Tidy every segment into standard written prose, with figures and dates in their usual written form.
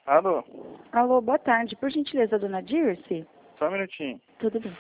Alô? Alô, boa tarde. Por gentileza, dona Dirce? Só um minutinho. Tudo bem.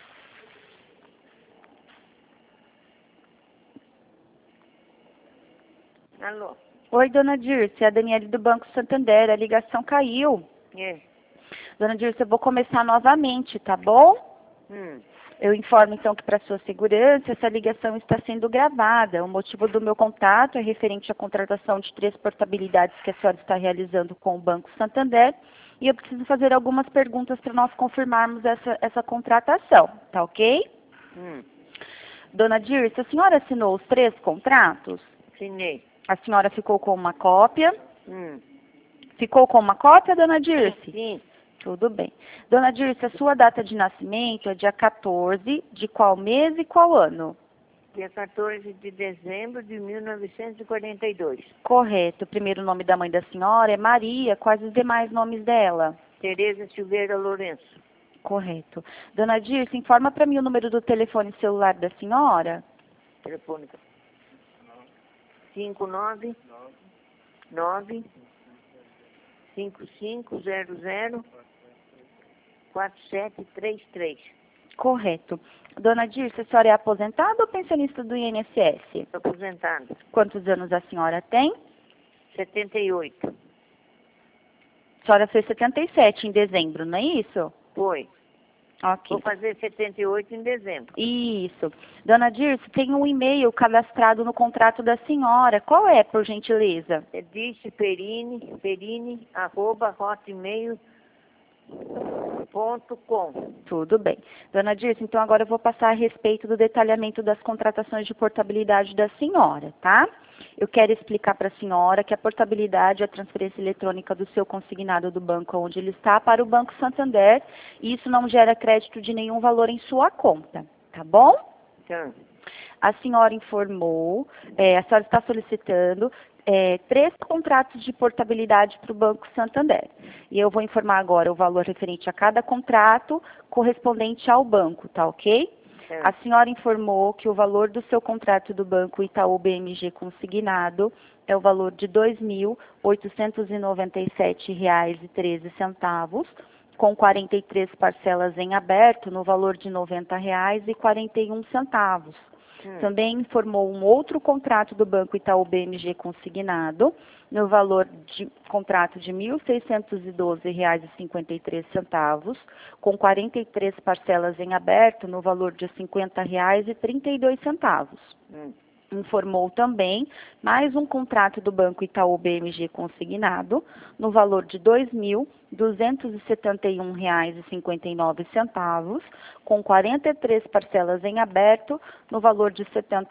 Alô? Oi, dona Dirce. É a Daniele do Banco Santander. A ligação caiu. É. Dona Dirce, eu vou começar novamente, tá bom? Eu informo, então, que para sua segurança, essa ligação está sendo gravada. O motivo do meu contato é referente à contratação de 3 portabilidades que a senhora está realizando com o Banco Santander. E eu preciso fazer algumas perguntas para nós confirmarmos essa contratação, tá ok? Dona Dirce, a senhora assinou os 3 contratos? Assinei. A senhora ficou com uma cópia? Hum. Ficou com uma cópia, dona Dirce? Sim. Tudo bem. Dona Dirce, a sua data de nascimento é dia 14 de qual mês e qual ano? Dia 14 de dezembro de 1942. Correto. O primeiro nome da mãe da senhora é Maria. Quais os demais nomes dela? Tereza Silveira Lourenço. Correto. Dona Dirce, informa para mim o número do telefone celular da senhora. Telefônica. 59 9 5500 4733. Correto. Dona Dirce, a senhora é aposentada ou pensionista do INSS? Estou aposentado. Quantos anos a senhora tem? 78. A senhora fez 77 em dezembro, não é isso? Foi. Ok. Vou fazer 78 em dezembro. Isso. Dona Dirce, tem um e-mail cadastrado no contrato da senhora. Qual é, por gentileza? É dirceperini@hotmail.com. Tudo bem. Dona Dirce, então agora eu vou passar a respeito do detalhamento das contratações de portabilidade da senhora, tá? Eu quero explicar para a senhora que a portabilidade é a transferência eletrônica do seu consignado do banco onde ele está para o Banco Santander e isso não gera crédito de nenhum valor em sua conta, tá bom? Então, A senhora informou, a senhora está solicitando 3 contratos de portabilidade para o Banco Santander. E eu vou informar agora o valor referente a cada contrato correspondente ao banco, tá ok? A senhora informou que o valor do seu contrato do Banco Itaú BMG consignado é o valor de R$ 2.897,13, com 43 parcelas em aberto no valor de R$ 90,41. Também informou um outro contrato do Banco Itaú BMG consignado, no valor de contrato de R$ 1.612,53, com 43 parcelas em aberto, no valor de R$ 50,32. Informou também mais um contrato do Banco Itaú BMG consignado, no valor de R$ 2.271,59, com 43 parcelas em aberto, no valor de R$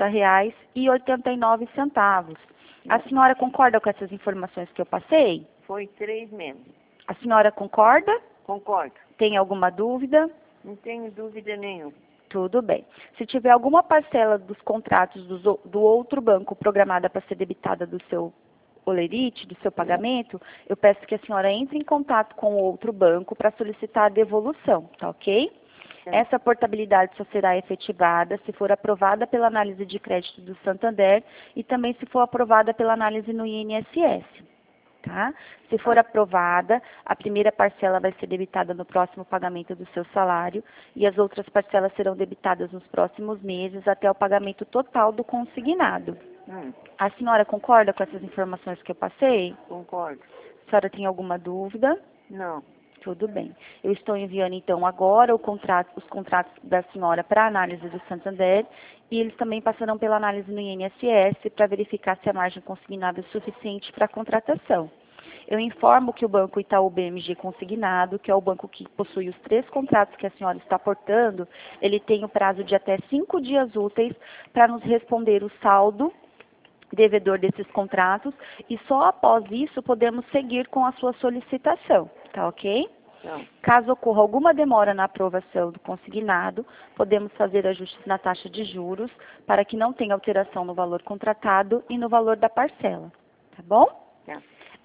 70,89. A senhora concorda com essas informações que eu passei? foi 3 mesmo. A senhora concorda? Concordo. Tem alguma dúvida? Não tenho dúvida nenhuma. Tudo bem. Se tiver alguma parcela dos contratos do outro banco programada para ser debitada do seu olerite, do seu pagamento, eu peço que a senhora entre em contato com o outro banco para solicitar a devolução, tá ok? Essa portabilidade só será efetivada se for aprovada pela análise de crédito do Santander e também se for aprovada pela análise no INSS. Tá? Se for aprovada, a primeira parcela vai ser debitada no próximo pagamento do seu salário e as outras parcelas serão debitadas nos próximos meses até o pagamento total do consignado. A senhora concorda com essas informações que eu passei? Concordo. A senhora tem alguma dúvida? Não. Tudo bem. Eu estou enviando, então, agora os contratos da senhora para análise do Santander e eles também passarão pela análise no INSS para verificar se a margem consignada é suficiente para a contratação. Eu informo que o Banco Itaú BMG Consignado, que é o banco que possui os 3 contratos que a senhora está portando, ele tem o prazo de até 5 dias úteis para nos responder o saldo devedor desses contratos e só após isso podemos seguir com a sua solicitação, tá ok? Não. Caso ocorra alguma demora na aprovação do consignado, podemos fazer ajustes na taxa de juros para que não tenha alteração no valor contratado e no valor da parcela, tá bom? Tá.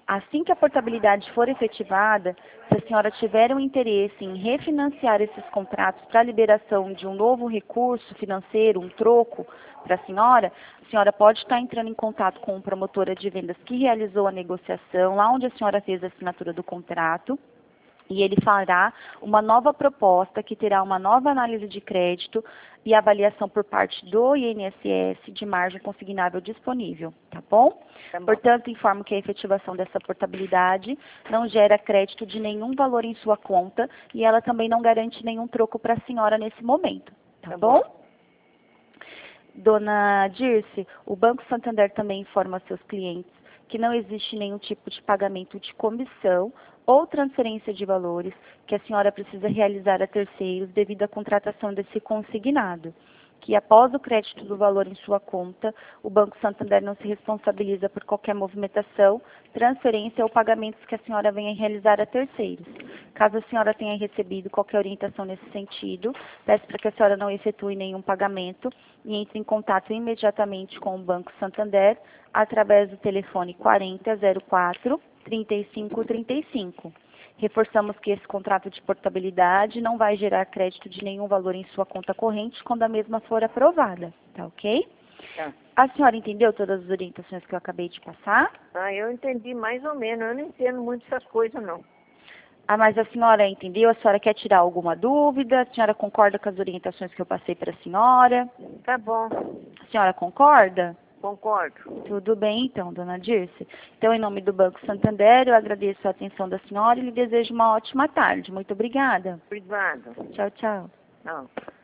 Assim que a portabilidade for efetivada, se a senhora tiver um interesse em refinanciar esses contratos para a liberação de um novo recurso financeiro, um troco para a senhora pode estar entrando em contato com a promotora de vendas que realizou a negociação, lá onde a senhora fez a assinatura do contrato, e ele fará uma nova proposta que terá uma nova análise de crédito e avaliação por parte do INSS de margem consignável disponível, tá bom? Tá bom. Portanto, informo que a efetivação dessa portabilidade não gera crédito de nenhum valor em sua conta e ela também não garante nenhum troco para a senhora nesse momento, tá bom? Dona Dirce, o Banco Santander também informa a seus clientes que não existe nenhum tipo de pagamento de comissão ou transferência de valores que a senhora precisa realizar a terceiros devido à contratação desse consignado. Que após o crédito do valor em sua conta, o Banco Santander não se responsabiliza por qualquer movimentação, transferência ou pagamentos que a senhora venha realizar a terceiros. Caso a senhora tenha recebido qualquer orientação nesse sentido, peço para que a senhora não efetue nenhum pagamento e entre em contato imediatamente com o Banco Santander através do telefone 4004 3535. Reforçamos que esse contrato de portabilidade não vai gerar crédito de nenhum valor em sua conta corrente quando a mesma for aprovada, tá ok? Tá. A senhora entendeu todas as orientações que eu acabei de passar? Ah, eu entendi mais ou menos. Eu não entendo muito essas coisas, não. Ah, mas a senhora entendeu? A senhora quer tirar alguma dúvida? A senhora concorda com as orientações que eu passei para a senhora? Tá bom. A senhora concorda? Concordo. Tudo bem, então, dona Dirce. Então, em nome do Banco Santander, eu agradeço a atenção da senhora e lhe desejo uma ótima tarde. Muito obrigada. Obrigado. Tchau, tchau. Não.